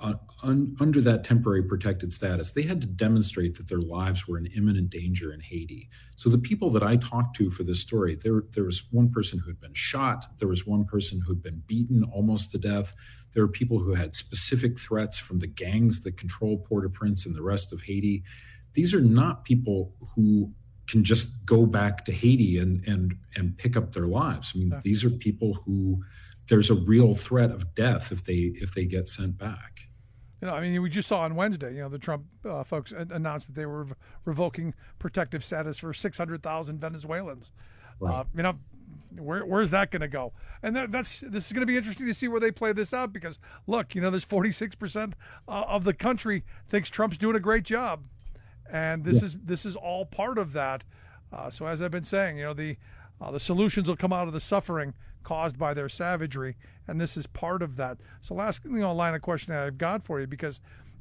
Under that temporary protected status, they had to demonstrate that their lives were in imminent danger in Haiti. So the people that I talked to for this story, there was one person who had been shot. There was one person who had been beaten almost to death. There were people who had specific threats from the gangs that control Port-au-Prince and the rest of Haiti. These are not people who can just go back to Haiti and pick up their lives. I mean, these are people who there's a real threat of death if they get sent back. I mean, we just saw on Wednesday, the Trump folks announced that they were revoking protective status for 600,000 Venezuelans. Right. Where's that going to go? And this is going to be interesting to see where they play this out because, look, there's 46% of the country thinks Trump's doing a great job. And this is all part of that. So as I've been saying, the solutions will come out of the suffering caused by their savagery, and this is part of that. So last line of questioning I've got for you, because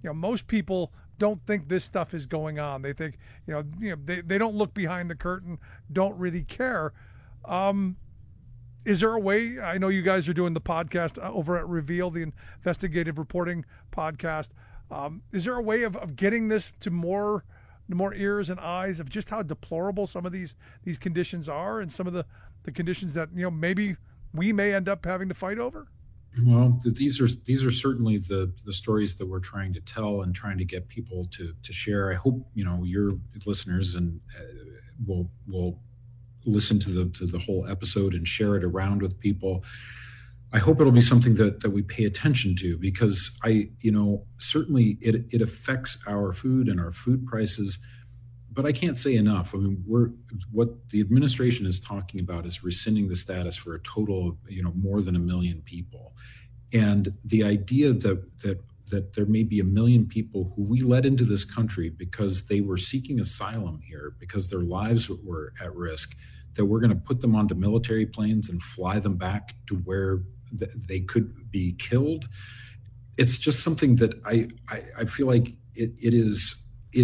most people don't think this stuff is going on. They think, they don't look behind the curtain, don't really care. Is there a way? I know you guys are doing the podcast over at Reveal, the investigative reporting podcast. Is there a way of getting this to more ears and eyes of just how deplorable some of these conditions are, and some of the conditions that maybe we may end up having to fight over? Well, these are certainly the stories that we're trying to tell and trying to get people to share. I hope your listeners and will listen to the whole episode and share it around with people. I hope it'll be something that we pay attention to, because certainly it affects our food and our food prices, but I can't say enough. I mean, what the administration is talking about is rescinding the status for a total of more than 1 million people, and the idea that there may be 1 million people who we let into this country because they were seeking asylum here, because their lives were at risk, that we're going to put them onto military planes and fly them back to where they could be killed. It's just something that I feel like it is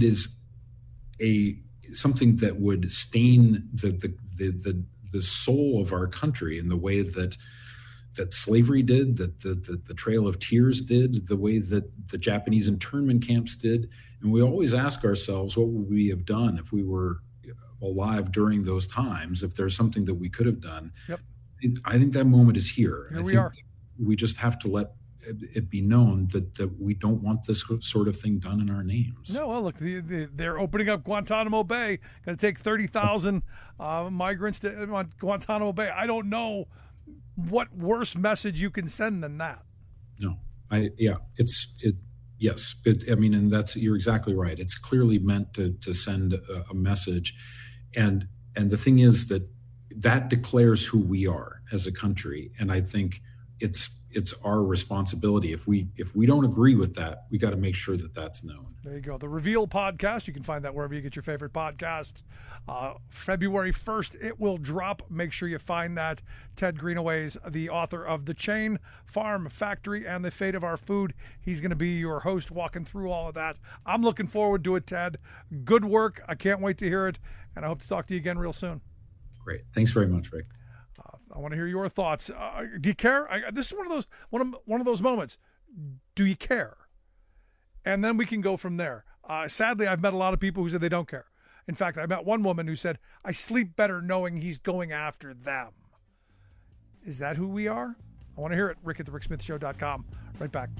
something that would stain the soul of our country in the way that slavery did, that the Trail of Tears did, the way that the Japanese internment camps did. And we always ask ourselves, what would we have done if we were alive during those times, if there's something that we could have done? Yep. I think that moment is here. Here we are. We just have to let it be known that we don't want this sort of thing done in our names. No, well, look, they're opening up Guantanamo Bay. Going to take 30,000 migrants to Guantanamo Bay. I don't know what worse message you can send than that. No, yes. And you're exactly right. It's clearly meant to send a message, and the thing is that declares who we are as a country, and I think it's our responsibility. If we don't agree with that, we got to make sure that that's known. There you go. The Reveal podcast. You can find that wherever you get your favorite podcasts. February 1st, it will drop. Make sure you find that. Ted Greenaway's the author of The Chain, Farm, Factory, and the Fate of Our Food. He's going to be your host, walking through all of that. I'm looking forward to it, Ted. Good work. I can't wait to hear it, and I hope to talk to you again real soon. Great. Thanks very much, Rick. I want to hear your thoughts. Do you care? This is one of those moments. Do you care? And then we can go from there. Sadly, I've met a lot of people who said they don't care. In fact, I met one woman who said, I sleep better knowing he's going after them. Is that who we are? I want to hear it. Rick at thericksmithshow.com. Right back.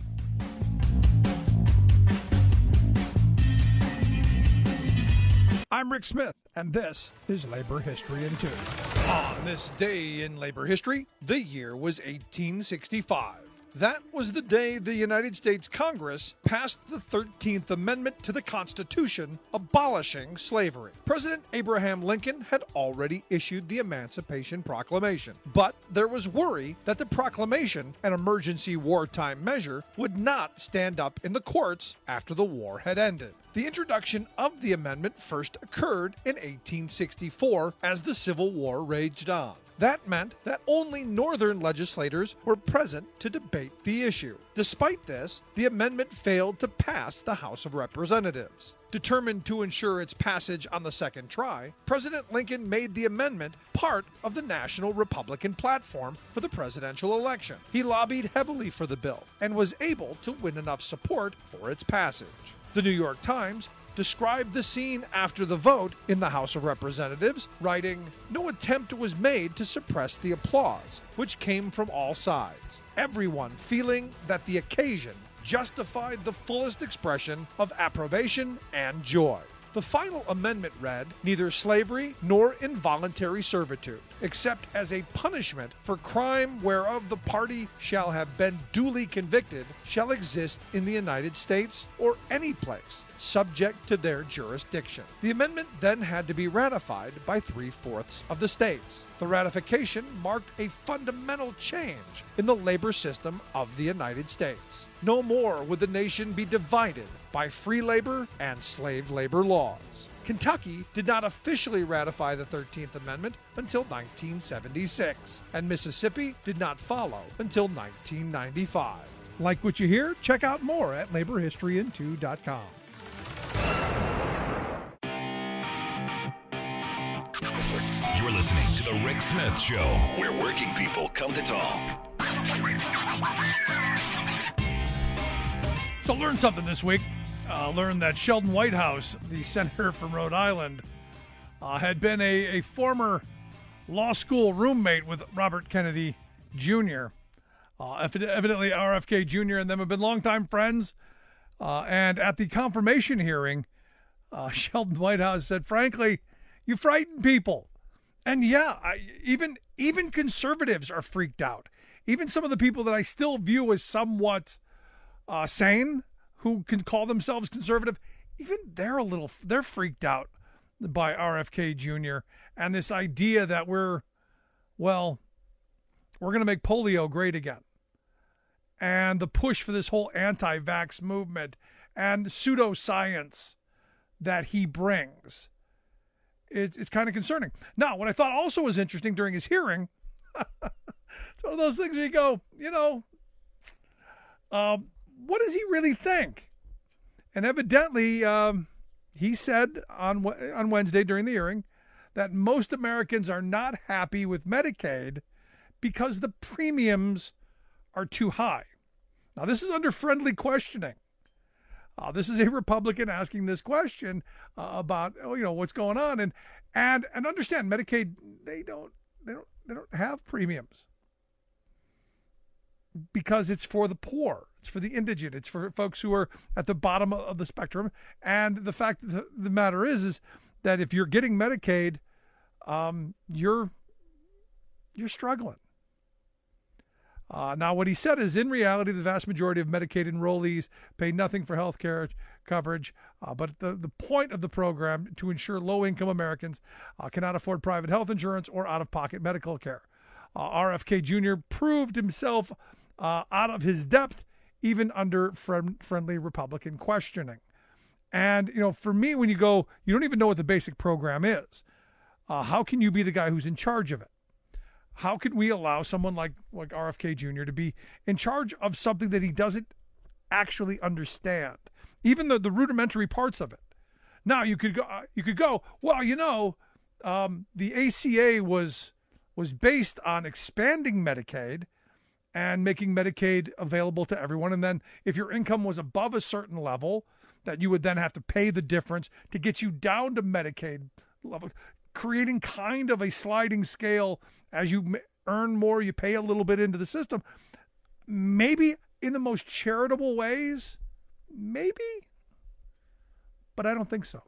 I'm Rick Smith, and this is Labor History in 2. On this day in labor history, the year was 1865. That was the day the United States Congress passed the 13th Amendment to the Constitution, abolishing slavery. President Abraham Lincoln had already issued the Emancipation Proclamation, but there was worry that the proclamation, an emergency wartime measure, would not stand up in the courts after the war had ended. The introduction of the amendment first occurred in 1864 as the Civil War raged on. That meant that only Northern legislators were present to debate the issue. Despite this, the amendment failed to pass the House of Representatives. Determined to ensure its passage on the second try, President Lincoln made the amendment part of the National Republican platform for the presidential election. He lobbied heavily for the bill and was able to win enough support for its passage. The New York Times described the scene after the vote in the House of Representatives, writing, "No attempt was made to suppress the applause, which came from all sides, everyone feeling that the occasion justified the fullest expression of approbation and joy." The final amendment read, "Neither slavery nor involuntary servitude, except as a punishment for crime whereof the party shall have been duly convicted, shall exist in the United States or any place, subject to their jurisdiction." The amendment then had to be ratified by 3/4 of the states. The ratification marked a fundamental change in the labor system of the United States. No more would the nation be divided by free labor and slave labor laws. Kentucky did not officially ratify the 13th Amendment until 1976, and Mississippi did not follow until 1995. Like what you hear? Check out more at laborhistoryin2.com. You're listening to The Rick Smith Show, where working people come to talk. So learn something this week. Learn that Sheldon Whitehouse, the senator from Rhode Island, had been a former law school roommate with Robert Kennedy Jr. Evidently, RFK Jr. and them have been longtime friends. And at the confirmation hearing, Sheldon Whitehouse said, frankly, you frighten people. And yeah, even conservatives are freaked out. Even some of the people that I still view as somewhat sane, who can call themselves conservative, even they're freaked out by RFK Jr. and this idea that we're going to make polio great again. And the push for this whole anti-vax movement and pseudoscience that he brings. It's kind of concerning. Now, what I thought also was interesting during his hearing, it's one of those things where you go, what does he really think? And evidently, he said on Wednesday during the hearing that most Americans are not happy with Medicaid because the premiums are too high. Now, this is under friendly questioning. This is a Republican asking this question about what's going on, and understand Medicaid, they don't have premiums because it's for the poor, it's for the indigent, it's for folks who are at the bottom of the spectrum. And the fact of the matter is that if you're getting Medicaid, you're struggling. Now, what he said is, in reality, the vast majority of Medicaid enrollees pay nothing for health care coverage, but the point of the program to ensure low-income Americans cannot afford private health insurance or out-of-pocket medical care. RFK Jr. proved himself out of his depth, even under friendly Republican questioning. And, for me, when you go, you don't even know what the basic program is. How can you be the guy who's in charge of it? How can we allow someone like RFK Jr. to be in charge of something that he doesn't actually understand, even the rudimentary parts of it? Now, you could go, well, the ACA was based on expanding Medicaid and making Medicaid available to everyone. And then if your income was above a certain level, that you would then have to pay the difference to get you down to Medicaid level, creating kind of a sliding scale. As you earn more, you pay a little bit into the system. Maybe in the most charitable ways, maybe, but I don't think so.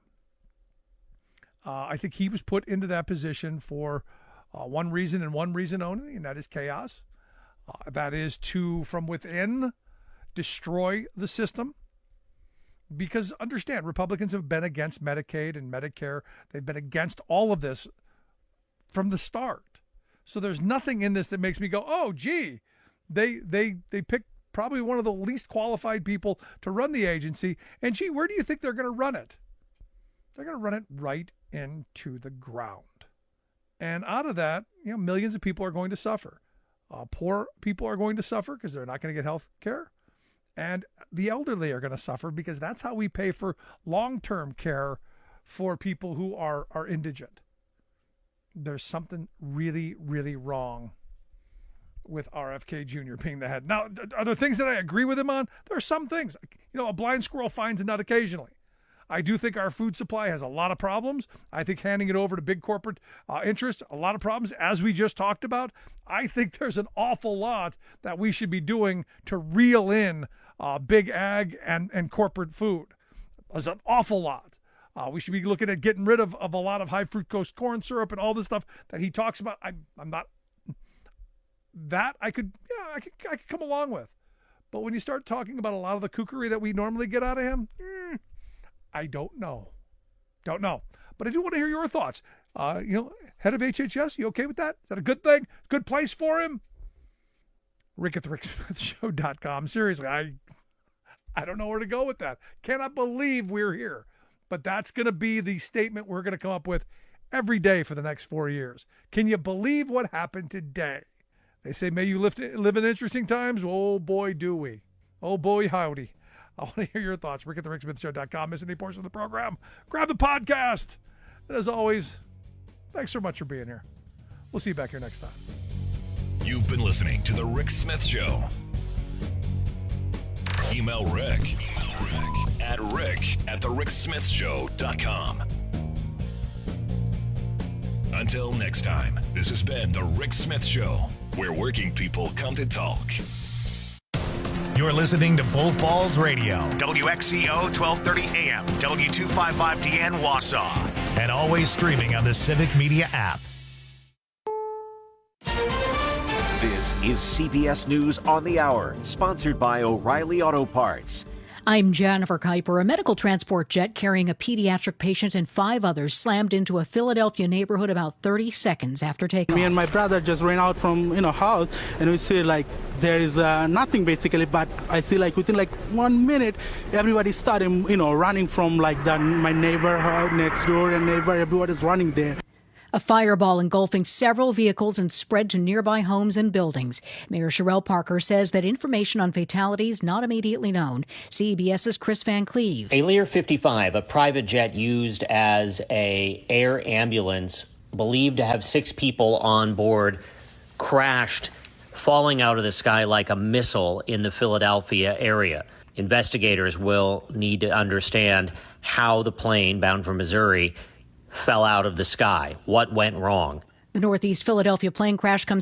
I think he was put into that position for one reason and one reason only, and that is chaos. That is to, from within, destroy the system. Because understand, Republicans have been against Medicaid and Medicare. They've been against all of this from the start. So there's nothing in this that makes me go, oh, gee, they picked probably one of the least qualified people to run the agency. And gee, where do you think they're going to run it? They're going to run it right into the ground. And out of that, millions of people are going to suffer. Poor people are going to suffer because they're not going to get health care. And the elderly are going to suffer because that's how we pay for long-term care for people who are indigent. There's something really, really wrong with RFK Jr. being the head. Now, are there things that I agree with him on? There are some things. A blind squirrel finds a nut occasionally. I do think our food supply has a lot of problems. I think handing it over to big corporate interests, a lot of problems, as we just talked about. I think there's an awful lot that we should be doing to reel in big ag and corporate food. There's an awful lot. We should be looking at getting rid of a lot of high fructose corn syrup and all this stuff that he talks about. I'm not that I could come along with. But when you start talking about a lot of the kookery that we normally get out of him, I don't know. But I do want to hear your thoughts. Head of HHS, you okay with that? Is that a good thing? Good place for him? Rick at the RickSmithShow.com. Seriously, I don't know where to go with that. Cannot believe we're here. But that's going to be the statement we're going to come up with every day for the next 4 years. Can you believe what happened today? They say, may you live in interesting times. Oh, boy, do we. Oh, boy, howdy. I want to hear your thoughts. Rick at thericksmithshow.com. Miss any portion of the program? Grab the podcast. And as always, thanks so much for being here. We'll see you back here next time. You've been listening to The Rick Smith Show. Email Rick at rick@thericksmithshow.com. Until next time, this has been The Rick Smith Show, where working people come to talk. You're listening to Bull Falls Radio, WXCO 1230 AM, W255DN Wausau, and always streaming on the Civic Media app. This is CBS News on the Hour, sponsored by O'Reilly Auto Parts. I'm Jennifer Kuiper. A medical transport jet carrying a pediatric patient and 5 others slammed into a Philadelphia neighborhood about 30 seconds after takeoff. Me and my brother just ran out from house, and we see like there is nothing basically. But I see like within like 1 minute, everybody started running from like my neighborhood next door and neighbor. Everybody's running there. A fireball engulfing several vehicles and spread to nearby homes and buildings. Mayor Sherelle Parker says that information on fatalities not immediately known. CBS's Chris Van Cleve. A Lear 55, a private jet used as a air ambulance, believed to have 6 people on board, crashed, falling out of the sky like a missile in the Philadelphia area. Investigators will need to understand how the plane bound for Missouri fell out of the sky. What went wrong? The Northeast Philadelphia plane crash comes